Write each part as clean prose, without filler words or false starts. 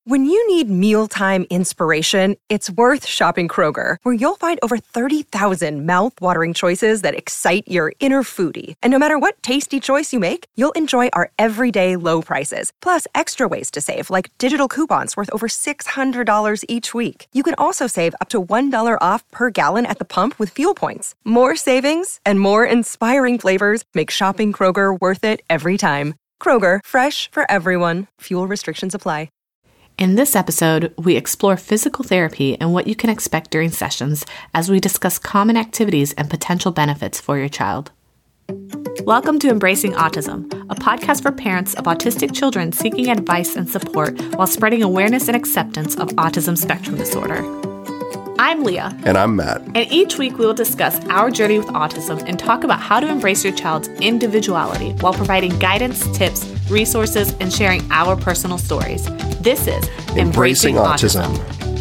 When you need mealtime inspiration, it's worth shopping Kroger, where you'll find over 30,000 mouth-watering choices that excite your inner foodie. And no matter what tasty choice you make, you'll enjoy our everyday low prices, plus extra ways to save, like digital coupons worth over $600 each week. You can also save up to $1 off per gallon at the pump with fuel points. More savings and more inspiring flavors make shopping Kroger worth it every time. Kroger, fresh for everyone. Fuel restrictions apply. In this episode, we explore physical therapy and what you can expect during sessions as we discuss common activities and potential benefits for your child. Welcome to Embracing Autism, a podcast for parents of autistic children seeking advice and support while spreading awareness and acceptance of autism spectrum disorder. I'm Leah. And I'm Matt. And each week we will discuss our journey with autism and talk about how to embrace your child's individuality while providing guidance, tips, resources, and sharing our personal stories. This is Embracing Autism.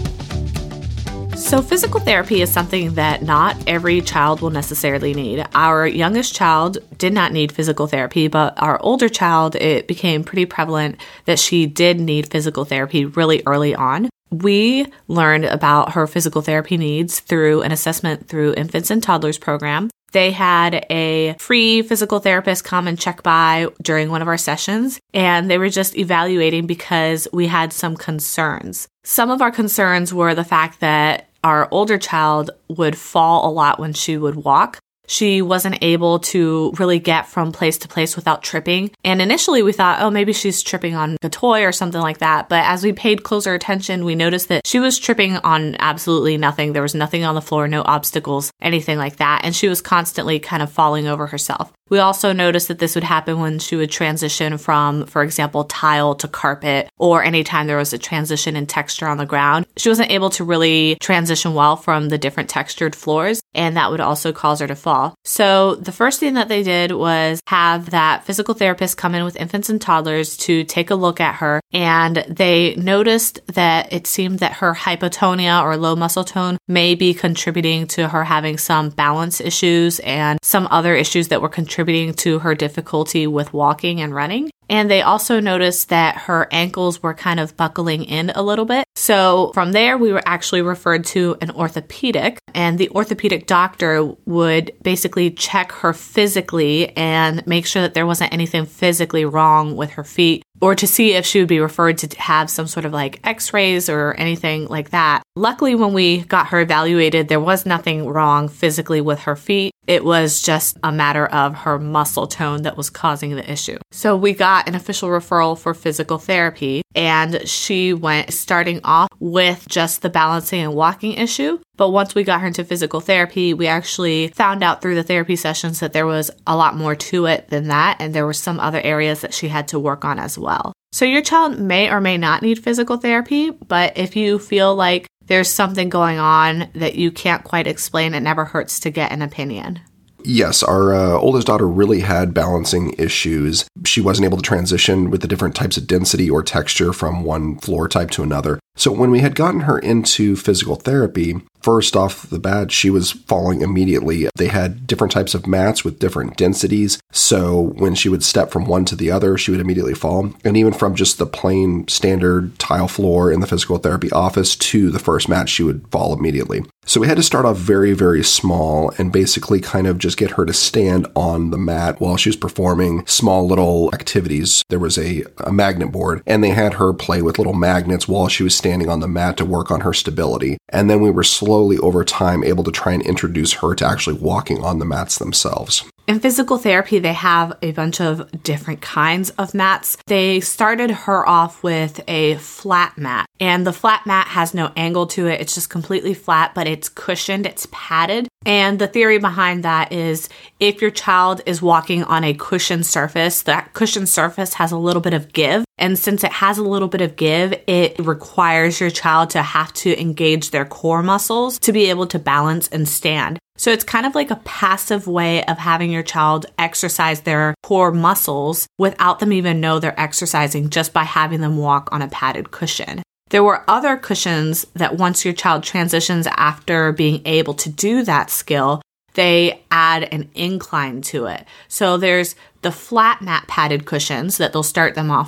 So physical therapy is something that not every child will necessarily need. Our youngest child did not need physical therapy, but our older child, it became pretty prevalent that she did need physical therapy really early on. We learned about her physical therapy needs through an assessment through Infants and Toddlers program. They had a free physical therapist come and check by during one of our sessions, and they were just evaluating because we had some concerns. Some of our concerns were the fact that our older child would fall a lot when she would walk. She wasn't able to really get from place to place without tripping. And initially we thought, oh, maybe she's tripping on a toy or something like that. But as we paid closer attention, we noticed that she was tripping on absolutely nothing. There was nothing on the floor, no obstacles, anything like that. And she was constantly kind of falling over herself. We also noticed that this would happen when she would transition from, for example, tile to carpet, or anytime there was a transition in texture on the ground. She wasn't able to really transition well from the different textured floors, and that would also cause her to fall. So the first thing that they did was have that physical therapist come in with Infants and Toddlers to take a look at her, and they noticed that it seemed that her hypotonia or low muscle tone may be contributing to her having some balance issues and some other issues that were contributing to her difficulty with walking and running. And they also noticed that her ankles were kind of buckling in a little bit. So from there, we were actually referred to an orthopedic, and the orthopedic doctor would basically check her physically and make sure that there wasn't anything physically wrong with her feet, or to see if she would be referred to have some sort of like x-rays or anything like that. Luckily, when we got her evaluated, there was nothing wrong physically with her feet. It was just a matter of her muscle tone that was causing the issue. So we got an official referral for physical therapy, and she went starting off with just the balancing and walking issue. But once we got her into physical therapy, we actually found out through the therapy sessions that there was a lot more to it than that, and there were some other areas that she had to work on as well. So your child may or may not need physical therapy, but if you feel like there's something going on that you can't quite explain, it never hurts to get an opinion. Yes, our oldest daughter really had balancing issues. She wasn't able to transition with the different types of density or texture from one floor type to another. So when we had gotten her into physical therapy, first off the bat, she was falling immediately. They had different types of mats with different densities. So when she would step from one to the other, she would immediately fall. And even from just the plain standard tile floor in the physical therapy office to the first mat, she would fall immediately. So we had to start off very, very small and basically kind of just get her to stand on the mat while she was performing small little activities. There was a magnet board, and they had her play with little magnets while she was standing on the mat to work on her stability. And then we were slowly over time able to try and introduce her to actually walking on the mats themselves. In physical therapy, they have a bunch of different kinds of mats. They started her off with a flat mat, and the flat mat has no angle to it. It's just completely flat, but it's cushioned, it's padded. And the theory behind that is if your child is walking on a cushioned surface, that cushioned surface has a little bit of give. And since it has a little bit of give, it requires your child to have to engage their core muscles to be able to balance and stand. So it's kind of like a passive way of having your child exercise their core muscles without them even know they're exercising, just by having them walk on a padded cushion. There were other cushions that once your child transitions after being able to do that skill, they add an incline to it. So there's the flat mat padded cushions that they'll start them off with.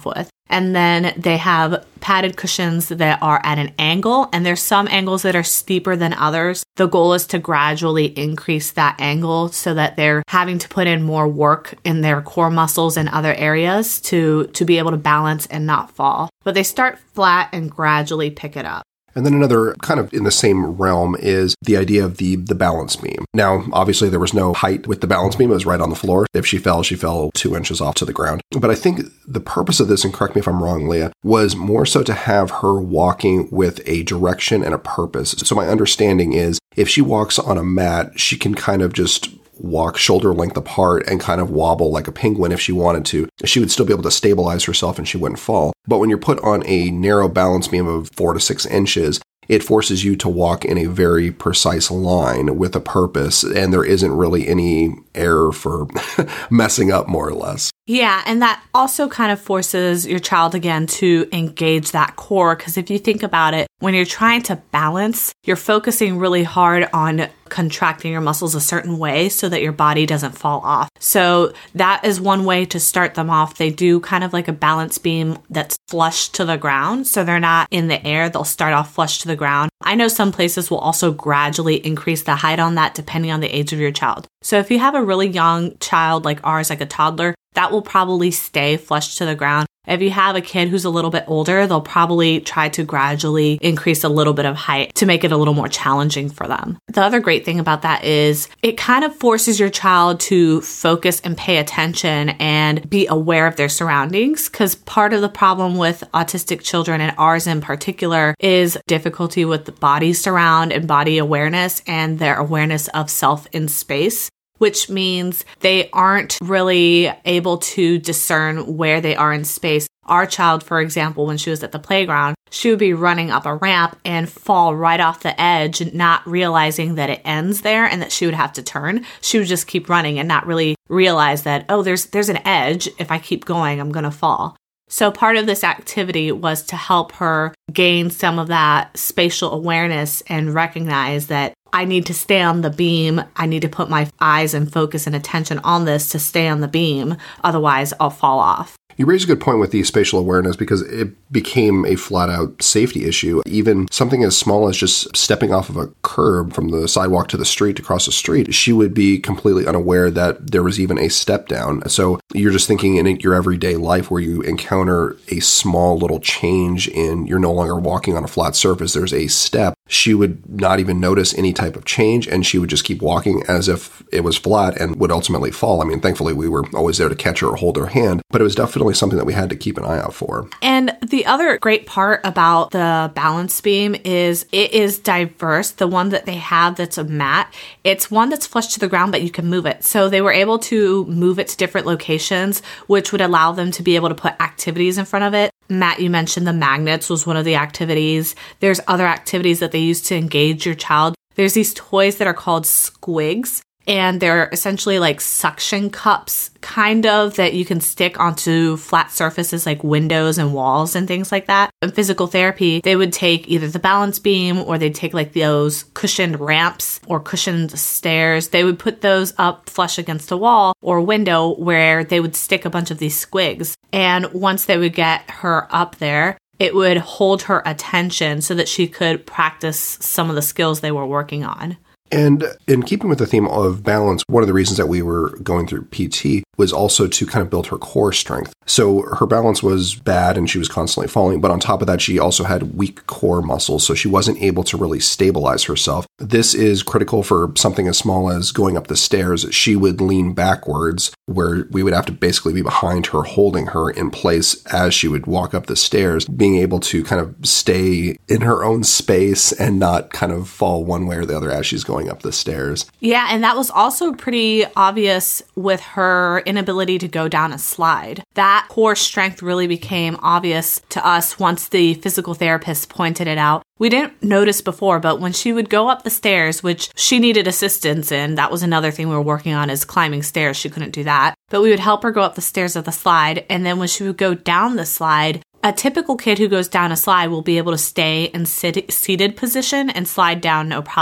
And then they have padded cushions that are at an angle, and there's some angles that are steeper than others. The goal is to gradually increase that angle so that they're having to put in more work in their core muscles and other areas to be able to balance and not fall. But they start flat and gradually pick it up. And then another kind of in the same realm is the idea of the balance beam. Now, obviously, there was no height with the balance beam. It was right on the floor. If she fell 2 inches off to the ground. But I think the purpose of this, and correct me if I'm wrong, Leah, was more so to have her walking with a direction and a purpose. So my understanding is if she walks on a mat, she can kind of just walk shoulder length apart and kind of wobble like a penguin if she wanted to. She would still be able to stabilize herself and she wouldn't fall. But when you're put on a narrow balance beam of 4 to 6 inches, it forces you to walk in a very precise line with a purpose, and there isn't really any error for messing up, more or less. Yeah, and that also kind of forces your child, again, to engage that core, because if you think about it, when you're trying to balance, you're focusing really hard on contracting your muscles a certain way so that your body doesn't fall off. So that is one way to start them off. They do kind of like a balance beam that's flush to the ground, so they're not in the air. They'll start off flush to the ground. I know some places will also gradually increase the height on that depending on the age of your child. So if you have a really young child like ours, like a toddler, that will probably stay flush to the ground. If you have a kid who's a little bit older, they'll probably try to gradually increase a little bit of height to make it a little more challenging for them. The other great thing about that is it kind of forces your child to focus and pay attention and be aware of their surroundings, because part of the problem with autistic children, and ours in particular, is difficulty with the body surround and body awareness and their awareness of self in space, which means they aren't really able to discern where they are in space. Our child, for example, when she was at the playground, she would be running up a ramp and fall right off the edge, not realizing that it ends there and that she would have to turn. She would just keep running and not really realize that, oh, there's an edge. If I keep going, I'm going to fall. So part of this activity was to help her gain some of that spatial awareness and recognize that I need to stay on the beam. I need to put my eyes and focus and attention on this to stay on the beam. Otherwise, I'll fall off. You raise a good point with the spatial awareness because it became a flat-out safety issue. Even something as small as just stepping off of a curb from the sidewalk to the street to cross the street, she would be completely unaware that there was even a step down. So you're just thinking in your everyday life where you encounter a small little change in you're no longer walking on a flat surface, there's a step. She would not even notice any type of change, and she would just keep walking as if it was flat and would ultimately fall. I mean, thankfully, we were always there to catch her or hold her hand, but it was definitely something that we had to keep an eye out for. And the other great part about the balance beam is it is diverse. The one that they have that's a mat, it's one that's flush to the ground, but you can move it. So they were able to move it to different locations, which would allow them to be able to put activities in front of it. Matt, you mentioned the magnets was one of the activities. There's other activities that they use to engage your child. There's these toys that are called squigs, and they're essentially like suction cups, kind of, that you can stick onto flat surfaces like windows and walls and things like that. In physical therapy, they would take either the balance beam or they'd take like those cushioned ramps or cushioned stairs. They would put those up flush against a wall or window where they would stick a bunch of these squigs. And once they would get her up there, it would hold her attention so that she could practice some of the skills they were working on. And in keeping with the theme of balance, one of the reasons that we were going through PT was also to kind of build her core strength. So her balance was bad and she was constantly falling, but on top of that, she also had weak core muscles, so she wasn't able to really stabilize herself. This is critical for something as small as going up the stairs. She would lean backwards, where we would have to basically be behind her, holding her in place as she would walk up the stairs, being able to kind of stay in her own space and not kind of fall one way or the other as she's going up the stairs. Yeah, and that was also pretty obvious with her inability to go down a slide. That core strength really became obvious to us once the physical therapist pointed it out. We didn't notice before, but when she would go up the stairs, which she needed assistance in, that was another thing we were working on, is climbing stairs. She couldn't do that. But we would help her go up the stairs of the slide, and then when she would go down the slide, a typical kid who goes down a slide will be able to stay in seated position and slide down no problem.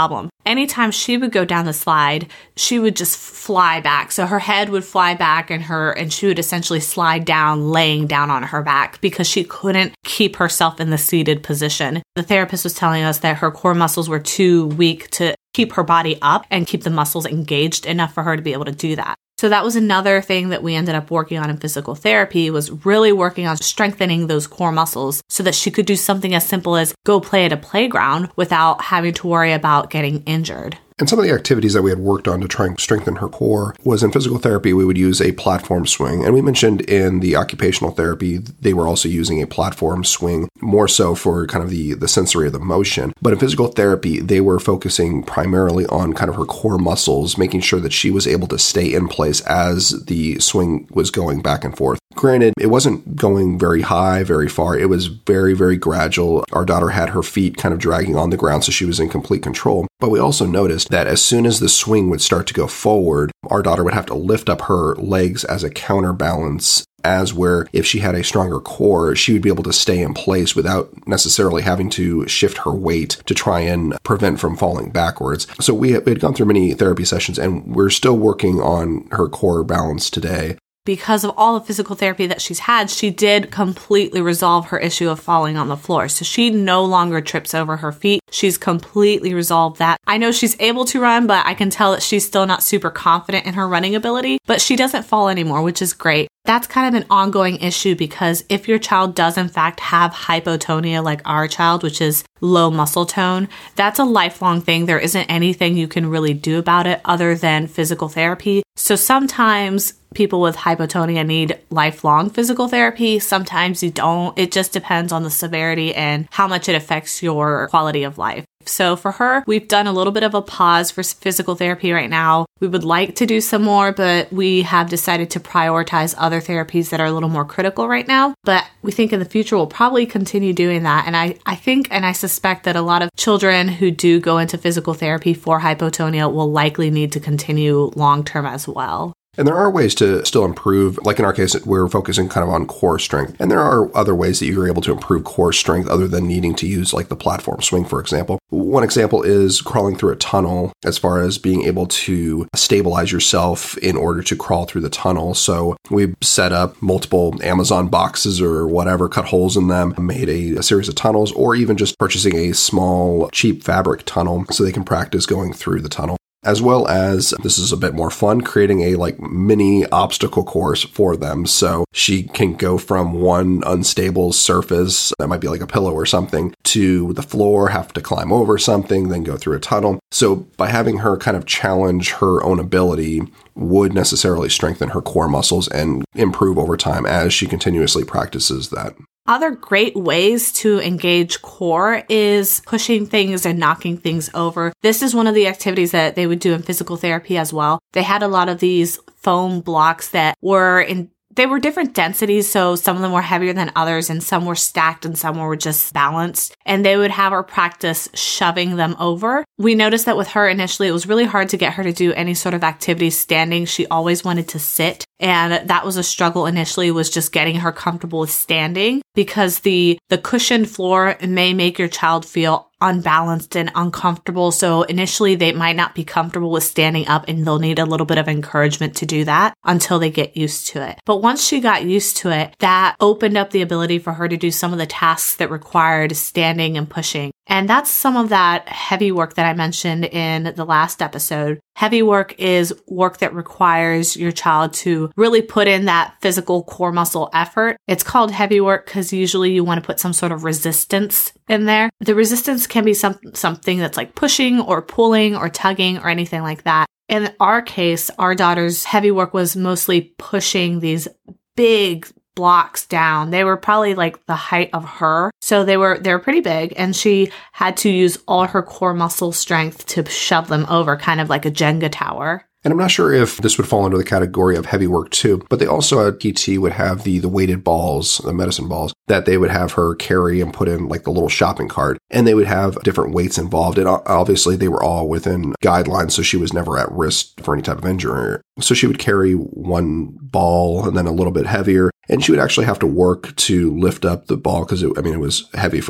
anytime she would go down the slide, she would just fly back. So her head would fly back and she would essentially slide down, laying down on her back because she couldn't keep herself in the seated position. The therapist was telling us that her core muscles were too weak to keep her body up and keep the muscles engaged enough for her to be able to do that. So that was another thing that we ended up working on in physical therapy, was really working on strengthening those core muscles so that she could do something as simple as go play at a playground without having to worry about getting injured. And some of the activities that we had worked on to try and strengthen her core was in physical therapy, we would use a platform swing. And we mentioned in the occupational therapy, they were also using a platform swing, more so for kind of the sensory of the motion. But in physical therapy, they were focusing primarily on kind of her core muscles, making sure that she was able to stay in place as the swing was going back and forth. Granted, it wasn't going very high, very far. It was very, very gradual. Our daughter had her feet kind of dragging on the ground, so she was in complete control. But we also noticed that as soon as the swing would start to go forward, our daughter would have to lift up her legs as a counterbalance, as where if she had a stronger core, she would be able to stay in place without necessarily having to shift her weight to try and prevent from falling backwards. So we had gone through many therapy sessions, and we're still working on her core balance today. Because of all the physical therapy that she's had, she did completely resolve her issue of falling on the floor. So she no longer trips over her feet. She's completely resolved that. I know she's able to run, but I can tell that she's still not super confident in her running ability, but she doesn't fall anymore, which is great. That's kind of an ongoing issue because if your child does in fact have hypotonia like our child, which is low muscle tone, that's a lifelong thing. There isn't anything you can really do about it other than physical therapy. So sometimes people with hypotonia need lifelong physical therapy. Sometimes you don't. It just depends on the severity and how much it affects your quality of life. So for her, we've done a little bit of a pause for physical therapy right now. We would like to do some more, but we have decided to prioritize other therapies that are a little more critical right now. But we think in the future, we'll probably continue doing that. And I think and I suspect that a lot of children who do go into physical therapy for hypotonia will likely need to continue long-term as well. And there are ways to still improve. Like in our case, we're focusing kind of on core strength. And there are other ways that you're able to improve core strength other than needing to use like the platform swing, for example. One example is crawling through a tunnel, as far as being able to stabilize yourself in order to crawl through the tunnel. So we set up multiple Amazon boxes or whatever, cut holes in them, made a series of tunnels, or even just purchasing a small, cheap fabric tunnel so they can practice going through the tunnel. As well as, this is a bit more fun, creating a like mini obstacle course for them. So she can go from one unstable surface, that might be like a pillow or something, to the floor, have to climb over something, then go through a tunnel. So by having her kind of challenge her own ability would necessarily strengthen her core muscles and improve over time as she continuously practices that. Other great ways to engage core is pushing things and knocking things over. This is one of the activities that they would do in physical therapy as well. They had a lot of these foam blocks that they were different densities, so some of them were heavier than others, and some were stacked and some were just balanced. And they would have her practice shoving them over. We noticed that with her initially, it was really hard to get her to do any sort of activity standing. She always wanted to sit. And that was a struggle initially, was just getting her comfortable with standing, because the cushioned floor may make your child feel unbalanced and uncomfortable. So initially they might not be comfortable with standing up, and they'll need a little bit of encouragement to do that until they get used to it. But once she got used to it, that opened up the ability for her to do some of the tasks that required standing and pushing. And that's some of that heavy work that I mentioned in the last episode. Heavy work is work that requires your child to really put in that physical core muscle effort. It's called heavy work because usually you want to put some sort of resistance in there. The resistance can be something that's like pushing or pulling or tugging or anything like that. In our case, our daughter's heavy work was mostly pushing these big blocks down. They were probably like the height of her. So they were pretty big, and she had to use all her core muscle strength to shove them over, kind of like a Jenga tower. And I'm not sure if this would fall under the category of heavy work too, but they also at PT would have the weighted balls, the medicine balls, that they would have her carry and put in like the little shopping cart. And they would have different weights involved. And obviously they were all within guidelines, so she was never at risk for any type of injury. So she would carry one ball and then a little bit heavier. And she would actually have to work to lift up the ball because it was heavy for her.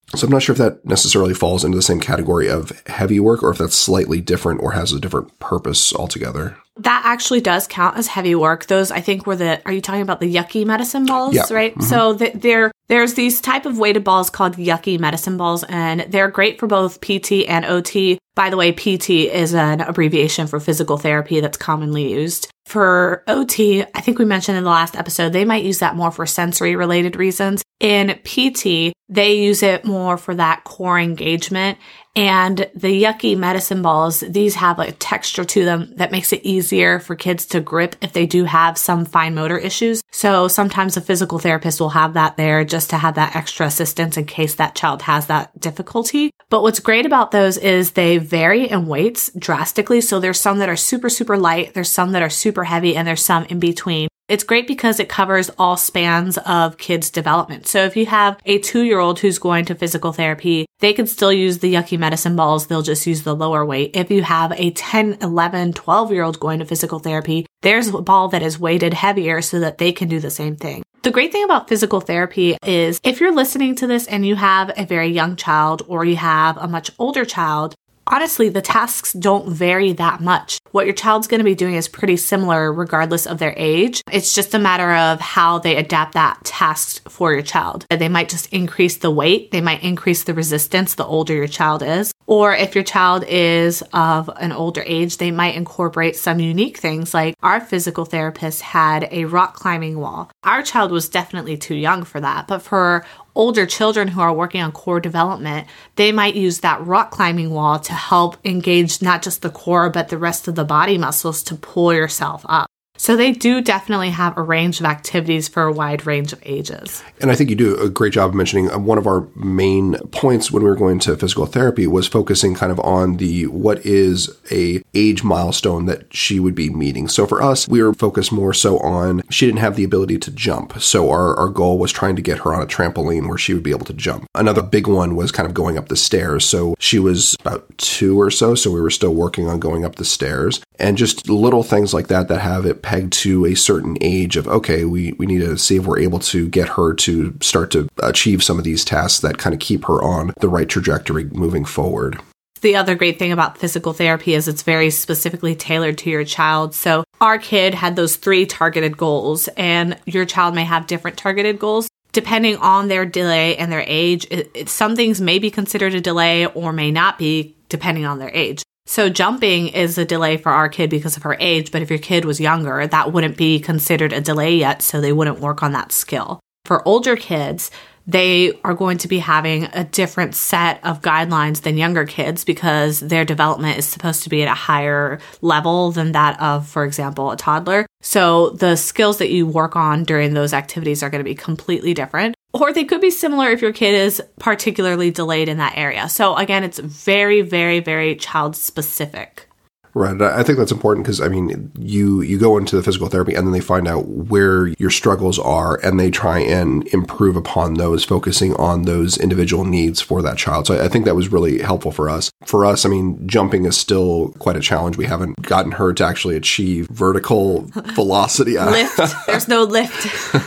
So I'm not sure if that necessarily falls into the same category of heavy work or if that's slightly different or has a different purpose altogether. That actually does count as heavy work. Those, I think, are you talking about the yucky medicine balls, yeah. right? Mm-hmm. So there's these type of weighted balls called yucky medicine balls, and they're great for both PT and OT. By the way, PT is an abbreviation for physical therapy that's commonly used. For OT, I think we mentioned in the last episode, they might use that more for sensory related reasons. In PT, they use it more for that core engagement. And the yucky medicine balls, these have a texture to them that makes it easier for kids to grip if they do have some fine motor issues. So sometimes a physical therapist will have that there just to have that extra assistance in case that child has that difficulty. But what's great about those is they vary in weights drastically. So there's some that are super, super light, there's some that are super heavy, and there's some in between. It's great because it covers all spans of kids' development. So if you have a 2-year-old who's going to physical therapy, they can still use the yucky medicine balls. They'll just use the lower weight. If you have a 10, 11, 12-year-old going to physical therapy, there's a ball that is weighted heavier so that they can do the same thing. The great thing about physical therapy is if you're listening to this and you have a very young child or you have a much older child, honestly, the tasks don't vary that much. What your child's going to be doing is pretty similar regardless of their age. It's just a matter of how they adapt that task for your child. They might just increase the weight. They might increase the resistance the older your child is. Or if your child is of an older age, they might incorporate some unique things like our physical therapist had a rock climbing wall. Our child was definitely too young for that, but for older children who are working on core development, they might use that rock climbing wall to help engage not just the core, but the rest of the body muscles to pull yourself up. So they do definitely have a range of activities for a wide range of ages. And I think you do a great job of mentioning one of our main points when we were going to physical therapy was focusing kind of on the what is a age milestone that she would be meeting. So for us, we were focused more so on she didn't have the ability to jump. So our goal was trying to get her on a trampoline where she would be able to jump. Another big one was kind of going up the stairs. So she was about 2 or so. So we were still working on going up the stairs and just little things like that that have it pegged to a certain age of, okay, we need to see if we're able to get her to start to achieve some of these tasks that kind of keep her on the right trajectory moving forward. The other great thing about physical therapy is it's very specifically tailored to your child. So our kid had those 3 targeted goals, and your child may have different targeted goals. Depending on their delay and their age, some things may be considered a delay or may not be, depending on their age. So jumping is a delay for our kid because of her age, but if your kid was younger, that wouldn't be considered a delay yet, so they wouldn't work on that skill. For older kids, they are going to be having a different set of guidelines than younger kids because their development is supposed to be at a higher level than that of, for example, a toddler. So the skills that you work on during those activities are going to be completely different. Or they could be similar if your kid is particularly delayed in that area. So again, it's very, very, very child specific. Right. I think that's important because, I mean, you go into the physical therapy and then they find out where your struggles are and they try and improve upon those, focusing on those individual needs for that child. So I think that was really helpful for us. For us, I mean, jumping is still quite a challenge. We haven't gotten her to actually achieve vertical velocity. Lift. There's no lift.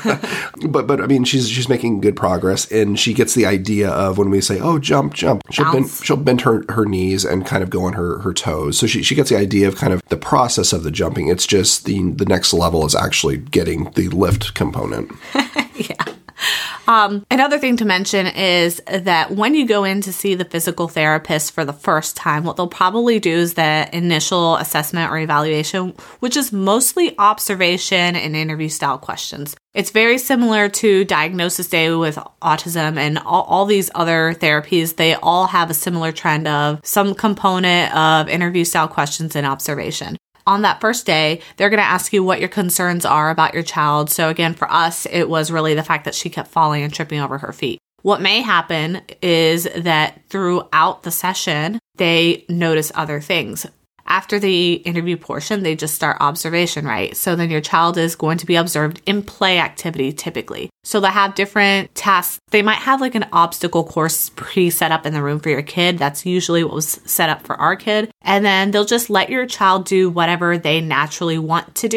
But I mean, she's making good progress and she gets the idea of when we say, oh, jump, she'll bend her knees and kind of go on her toes. So she gets the idea of kind of the process of the jumping. It's just the next level is actually getting the lift component. Yeah. Another thing to mention is that when you go in to see the physical therapist for the first time, what they'll probably do is the initial assessment or evaluation, which is mostly observation and interview style questions. It's very similar to Diagnosis Day with autism and all these other therapies. They all have a similar trend of some component of interview style questions and observation. On that first day, they're going to ask you what your concerns are about your child. So again, for us, it was really the fact that she kept falling and tripping over her feet. What may happen is that throughout the session, they notice other things. After the interview portion, they just start observation, right? So then your child is going to be observed in play activity typically. So they have different tasks. They might have like an obstacle course pre-set up in the room for your kid. That's usually what was set up for our kid. And then they'll just let your child do whatever they naturally want to do.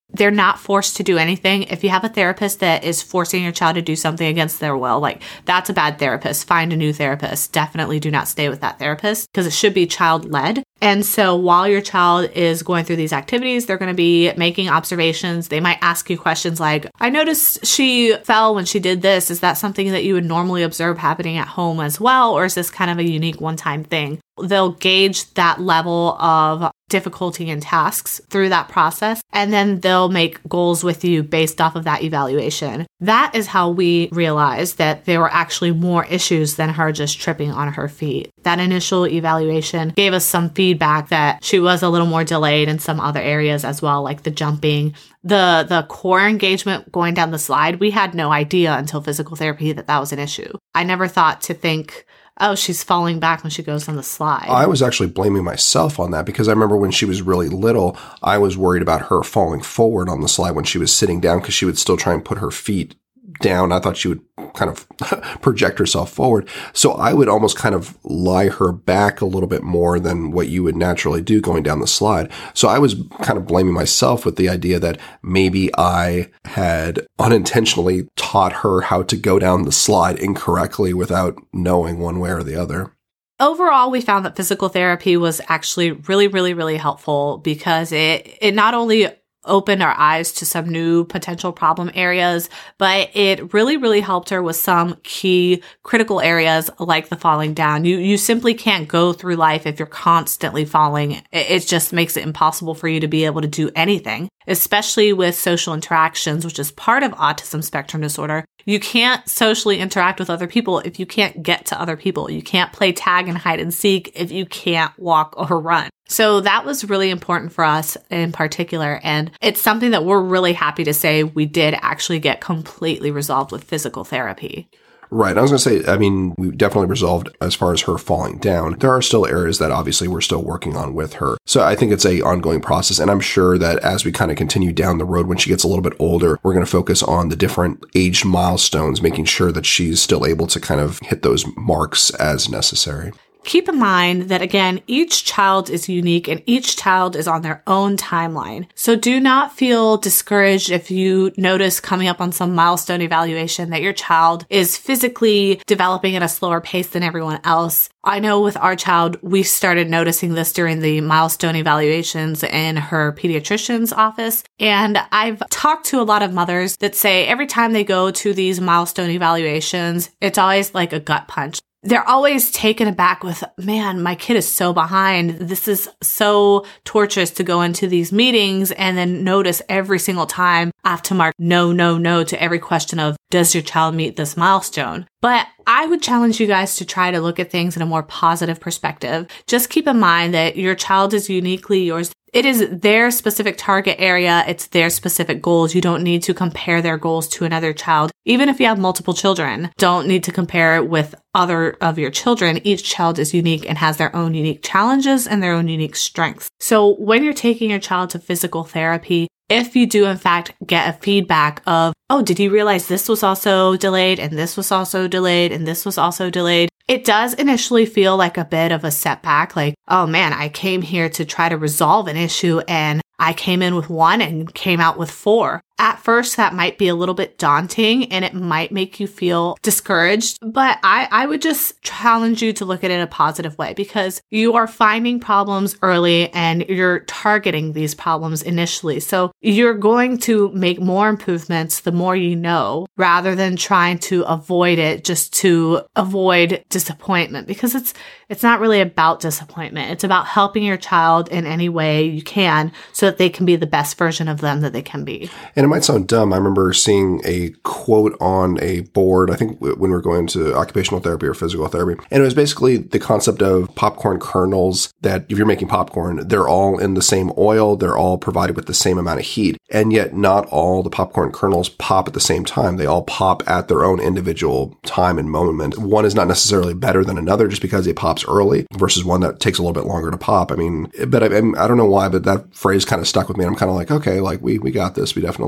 They're not forced to do anything. If you have a therapist that is forcing your child to do something against their will, like that's a bad therapist. Find a new therapist. Definitely do not stay with that therapist because it should be child-led. And so while your child is going through these activities, they're going to be making observations. They might ask you questions like, I noticed she fell when she did this. Is that something that you would normally observe happening at home as well? Or is this kind of a unique one-time thing? They'll gauge that level of difficulty in tasks through that process, and then they'll make goals with you based off of that evaluation. That is how we realized that there were actually more issues than her just tripping on her feet. That initial evaluation gave us some feedback that she was a little more delayed in some other areas as well, like the jumping, the core engagement going down the slide. We had no idea until physical therapy that was an issue. I never thought to think, oh, she's falling back when she goes on the slide. I was actually blaming myself on that because I remember when she was really little, I was worried about her falling forward on the slide when she was sitting down because she would still try and put her feet down. I thought she would kind of project herself forward. So I would almost kind of lie her back a little bit more than what you would naturally do going down the slide. So I was kind of blaming myself with the idea that maybe I had unintentionally taught her how to go down the slide incorrectly without knowing one way or the other. Overall, we found that physical therapy was actually really, really, really helpful because it not only opened our eyes to some new potential problem areas, but it really, really helped her with some key critical areas like the falling down. You simply can't go through life if you're constantly falling. It just makes it impossible for you to be able to do anything, especially with social interactions, which is part of autism spectrum disorder. You can't socially interact with other people if you can't get to other people. You can't play tag and hide and seek if you can't walk or run. So that was really important for us in particular. And it's something that we're really happy to say we did actually get completely resolved with physical therapy. Right. I was going to say, I mean, we definitely resolved as far as her falling down. There are still areas that obviously we're still working on with her. So I think it's a ongoing process. And I'm sure that as we kind of continue down the road, when she gets a little bit older, we're going to focus on the different age milestones, making sure that she's still able to kind of hit those marks as necessary. Keep in mind that, again, each child is unique and each child is on their own timeline. So do not feel discouraged if you notice coming up on some milestone evaluation that your child is physically developing at a slower pace than everyone else. I know with our child, we started noticing this during the milestone evaluations in her pediatrician's office. And I've talked to a lot of mothers that say every time they go to these milestone evaluations, it's always like a gut punch. They're always taken aback with, man, my kid is so behind. This is so torturous to go into these meetings and then notice every single time I have to mark no to every question of, does your child meet this milestone? But I would challenge you guys to try to look at things in a more positive perspective. Just keep in mind that your child is uniquely yours. It is their specific target area. It's their specific goals. You don't need to compare their goals to another child. Even if you have multiple children, don't need to compare it with other of your children. Each child is unique and has their own unique challenges and their own unique strengths. So when you're taking your child to physical therapy, if you do in fact get a feedback of, oh, did you realize this was also delayed and this was also delayed and this was also delayed? It does initially feel like a bit of a setback, like, oh man, I came here to try to resolve an issue and I came in with 1 and came out with 4. At first, that might be a little bit daunting and it might make you feel discouraged, but I would just challenge you to look at it in a positive way because you are finding problems early and you're targeting these problems initially. So you're going to make more improvements the more you know, rather than trying to avoid it just to avoid disappointment, because it's not really about disappointment. It's about helping your child in any way you can so that they can be the best version of them that they can be. And it might sound dumb. I remember seeing a quote on a board, I think when we were going to occupational therapy or physical therapy. And it was basically the concept of popcorn kernels, that if you're making popcorn, they're all in the same oil. They're all provided with the same amount of heat. And yet not all the popcorn kernels pop at the same time. They all pop at their own individual time and moment. One is not necessarily better than another just because it pops early versus one that takes a little bit longer to pop. I mean, but I don't know why, but that phrase kind of stuck with me. I'm kind of like, okay, like we got this. We definitely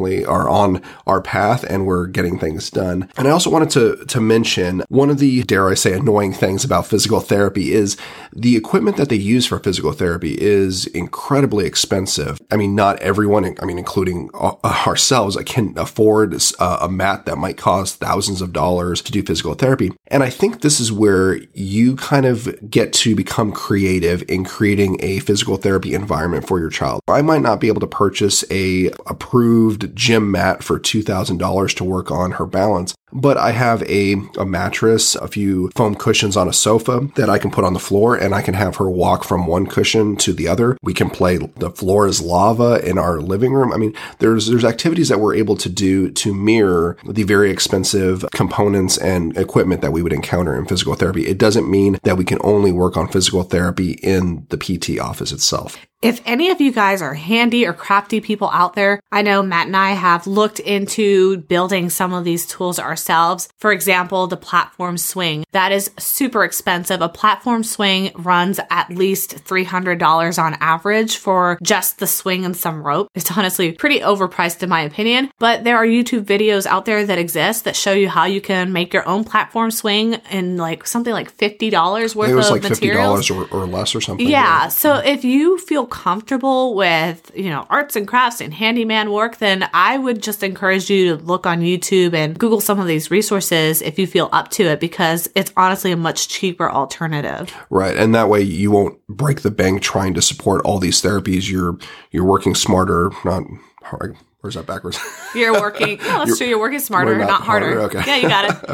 definitely are on our path and we're getting things done. And I also wanted to mention one of the, dare I say, annoying things about physical therapy is the equipment that they use for physical therapy is incredibly expensive. I mean, not everyone, including ourselves, can afford a mat that might cost thousands of dollars to do physical therapy. And I think this is where you kind of get to become creative in creating a physical therapy environment for your child. I might not be able to purchase a approved gym mat for $2,000 to work on her balance, but I have a mattress, a few foam cushions on a sofa that I can put on the floor, and I can have her walk from one cushion to the other. We can play The Floor is Lava in our living room. I mean, there's activities that we're able to do to mirror the very expensive components and equipment that we would encounter in physical therapy. It doesn't mean that we can only work on physical therapy in the PT office itself. If any of you guys are handy or crafty people out there, I know Matt and I have looked into building some of these tools ourselves. For example, the platform swing. That is super expensive. A platform swing runs at least $300 on average for just the swing and some rope. It's honestly pretty overpriced in my opinion, but there are YouTube videos out there that exist that show you how you can make your own platform swing in like something like $50 worth of like materials. $50 or less or something. Yeah. So if you feel comfortable with, arts and crafts and handyman work, then I would just encourage you to look on YouTube and Google some of these resources if you feel up to it, because it's honestly a much cheaper alternative. Right. And that way you won't break the bank trying to support all these therapies. You're working smarter, not hard. Where's that backwards? You're working. No, that's true. You're working smarter, not harder. Okay. Yeah, you got it.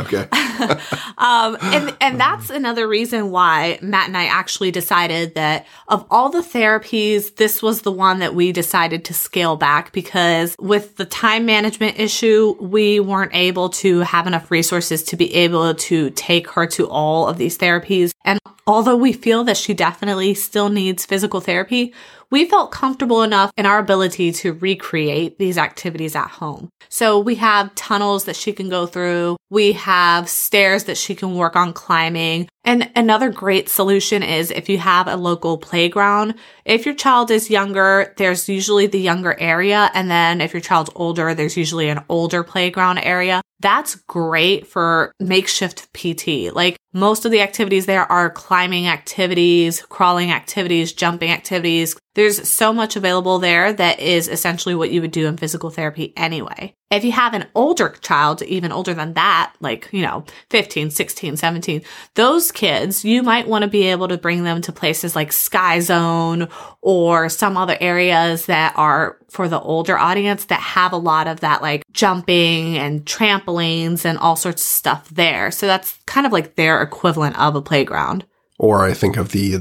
Okay. And that's another reason why Matt and I actually decided that of all the therapies, this was the one that we decided to scale back, because with the time management issue, we weren't able to have enough resources to be able to take her to all of these therapies. And although we feel that she definitely still needs physical therapy, we felt comfortable enough in our ability to recreate these activities at home. So we have tunnels that she can go through. We have stairs that she can work on climbing. And another great solution is if you have a local playground. If your child is younger, there's usually the younger area. And then if your child's older, there's usually an older playground area. That's great for makeshift PT. Like most of the activities there are climbing activities, crawling activities, jumping activities. There's so much available there that is essentially what you would do in physical therapy anyway. If you have an older child, even older than that, like, 15, 16, 17, those kids, you might want to be able to bring them to places like Sky Zone or some other areas that are for the older audience that have a lot of that like jumping and trampolines and all sorts of stuff there. So that's kind of like their equivalent of a playground. Or I think of the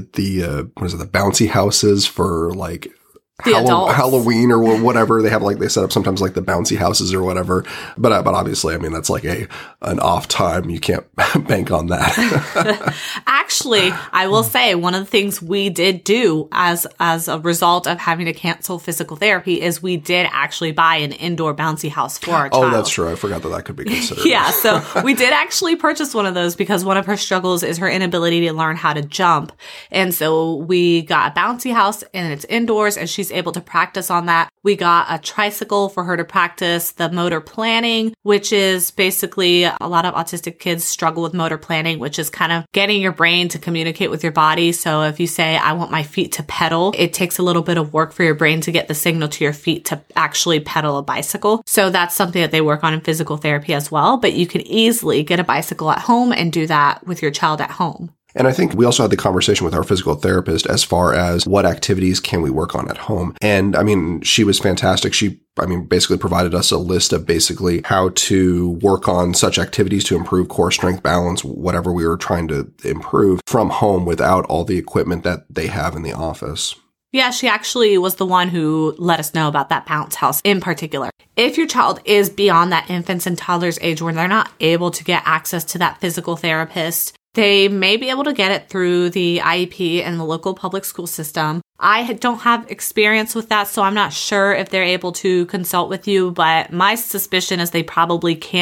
bouncy houses for like Halloween or whatever. They have they set up sometimes like the bouncy houses or whatever. But obviously, that's like an off time. You can't bank on that. Actually, I will say one of the things we did do as a result of having to cancel physical therapy is we did actually buy an indoor bouncy house for our child. Oh, that's true. I forgot that could be considered. Yeah. So we did actually purchase one of those because one of her struggles is her inability to learn how to jump. And so we got a bouncy house and it's indoors and she's able to practice on that. We got a tricycle for her to practice the motor planning, which is basically a lot of autistic kids struggle with motor planning, which is kind of getting your brain to communicate with your body. So if you say, I want my feet to pedal, it takes a little bit of work for your brain to get the signal to your feet to actually pedal a bicycle. So that's something that they work on in physical therapy as well. But you can easily get a bicycle at home and do that with your child at home. And I think we also had the conversation with our physical therapist as far as what activities can we work on at home. And she was fantastic. She basically provided us a list of basically how to work on such activities to improve core strength, balance, whatever we were trying to improve from home without all the equipment that they have in the office. Yeah, she actually was the one who let us know about that bounce house in particular. If your child is beyond that infants and toddlers age where they're not able to get access to that physical therapist, they may be able to get it through the IEP and the local public school system. I don't have experience with that, so I'm not sure if they're able to consult with you, but my suspicion is they probably can.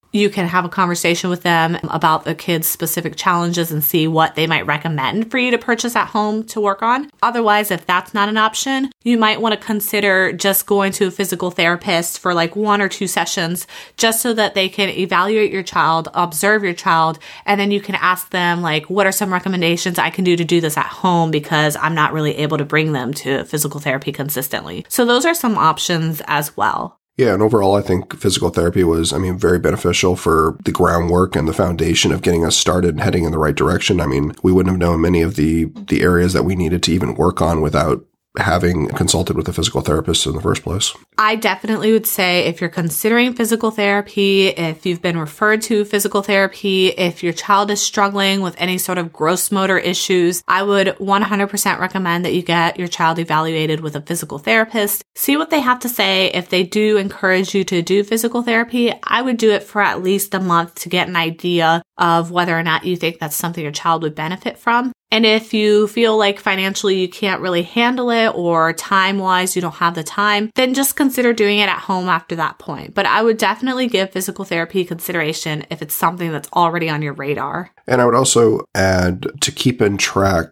You can have a conversation with them about the kids' specific challenges and see what they might recommend for you to purchase at home to work on. Otherwise, if that's not an option, you might want to consider just going to a physical therapist for like 1 or 2 sessions, just so that they can evaluate your child, observe your child, and then you can ask them like, what are some recommendations I can do to do this at home because I'm not really able to bring them to physical therapy consistently. So those are some options as well. Yeah, and overall, I think physical therapy was, very beneficial for the groundwork and the foundation of getting us started and heading in the right direction. We wouldn't have known many of the areas that we needed to even work on without having consulted with a physical therapist in the first place. I definitely would say if you're considering physical therapy, if you've been referred to physical therapy, if your child is struggling with any sort of gross motor issues, I would 100% recommend that you get your child evaluated with a physical therapist. See what they have to say. If they do encourage you to do physical therapy, I would do it for at least a month to get an idea of whether or not you think that's something your child would benefit from. And if you feel like financially you can't really handle it or time-wise you don't have the time, then just consider doing it at home after that point. But I would definitely give physical therapy consideration if it's something that's already on your radar. And I would also add to keep in track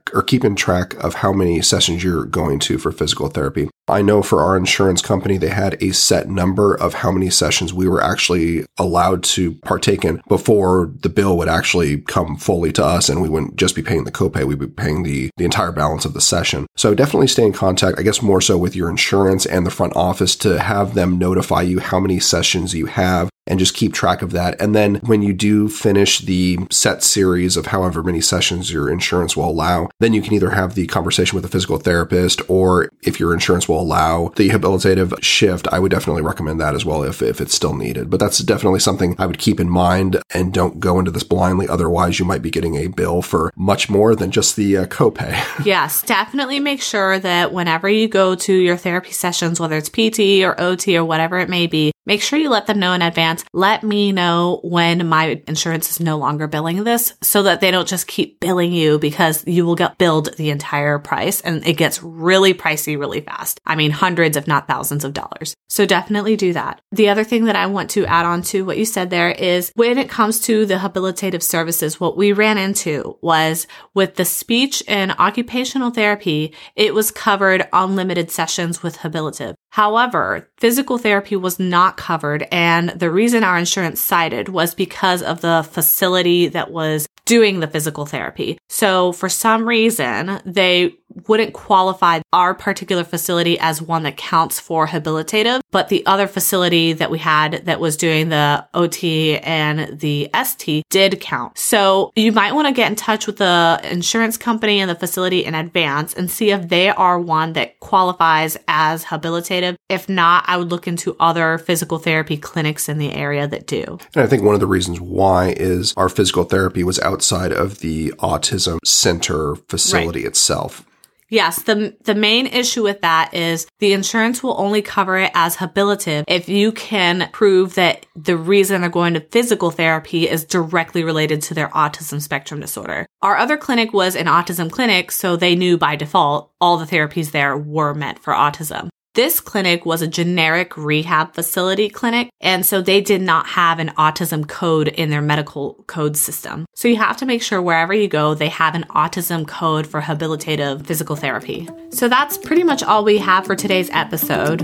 of how many sessions you're going to for physical therapy. I know for our insurance company, they had a set number of how many sessions we were actually allowed to partake in before the bill would actually come fully to us, and we wouldn't just be paying the copay, we'd be paying the entire balance of the session. So definitely stay in contact, I guess more so with your insurance and the front office to have them notify you how many sessions you have, and just keep track of that. And then when you do finish the set series of however many sessions your insurance will allow, then you can either have the conversation with a physical therapist, or if your insurance will allow the habilitative shift, I would definitely recommend that as well if it's still needed. But that's definitely something I would keep in mind, and don't go into this blindly. Otherwise, you might be getting a bill for much more than just the copay. Yes, definitely make sure that whenever you go to your therapy sessions, whether it's PT or OT or whatever it may be, make sure you let them know in advance. Let me know when my insurance is no longer billing this, so that they don't just keep billing you, because you will get billed the entire price and it gets really pricey really fast. Hundreds, if not thousands of dollars. So definitely do that. The other thing that I want to add on to what you said there is when it comes to the habilitative services, what we ran into was with the speech and occupational therapy, it was covered unlimited sessions with habilitative. However, physical therapy was not covered, and the reason our insurance cited was because of the facility that was doing the physical therapy. So for some reason, they wouldn't qualify our particular facility as one that counts for habilitative, but the other facility that we had that was doing the OT and the ST did count. So you might want to get in touch with the insurance company and the facility in advance and see if they are one that qualifies as habilitative. If not, I would look into other physical therapy clinics in the area that do. And I think one of the reasons why is our physical therapy was outside of the autism center facility itself. Yes, the main issue with that is the insurance will only cover it as habilitative if you can prove that the reason they're going to physical therapy is directly related to their autism spectrum disorder. Our other clinic was an autism clinic, so they knew by default all the therapies there were meant for autism. This clinic was a generic rehab facility clinic, and so they did not have an autism code in their medical code system. So you have to make sure wherever you go, they have an autism code for habilitative physical therapy. So that's pretty much all we have for today's episode.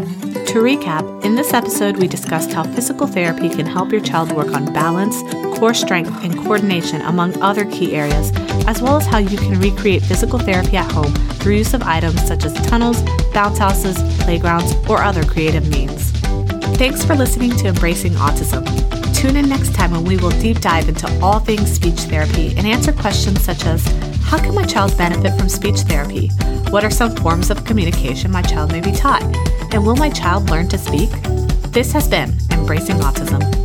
To recap, in this episode, we discussed how physical therapy can help your child work on balance, core strength, and coordination, among other key areas, as well as how you can recreate physical therapy at home through use of items such as tunnels, bounce houses, playgrounds, or other creative means. Thanks for listening to Embracing Autism. Tune in next time when we will deep dive into all things speech therapy and answer questions such as, how can my child benefit from speech therapy? What are some forms of communication my child may be taught? And will my child learn to speak? This has been Embracing Autism.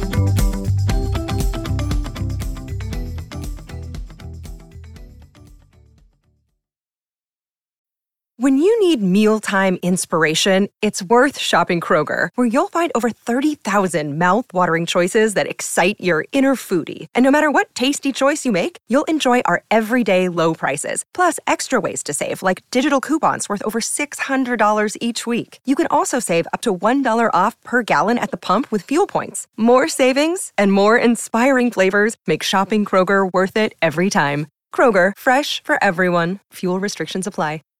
When you need mealtime inspiration, it's worth shopping Kroger, where you'll find over 30,000 mouth-watering choices that excite your inner foodie. And no matter what tasty choice you make, you'll enjoy our everyday low prices, plus extra ways to save, like digital coupons worth over $600 each week. You can also save up to $1 off per gallon at the pump with fuel points. More savings and more inspiring flavors make shopping Kroger worth it every time. Kroger, fresh for everyone. Fuel restrictions apply.